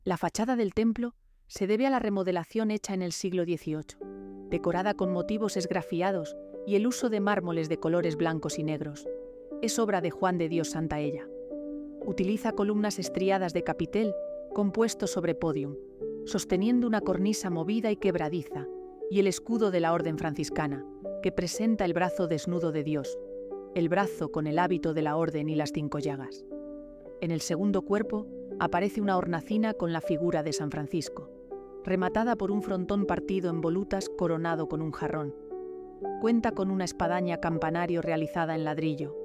La fachada del templo se debe a la remodelación hecha en el siglo XVIII, decorada con motivos esgrafiados y el uso de mármoles de colores blancos y negros. Es obra de Juan de Dios Santaella. Utiliza columnas estriadas de capitel compuesto sobre pódium, sosteniendo una cornisa movida y quebradiza, y el escudo de la Orden franciscana, que presenta el brazo desnudo de Dios, el brazo con el hábito de la Orden y las 5 llagas. En el segundo cuerpo aparece una hornacina con la figura de San Francisco, rematada por un frontón partido en volutas coronado con un jarrón. Cuenta con una espadaña campanario realizada en ladrillo,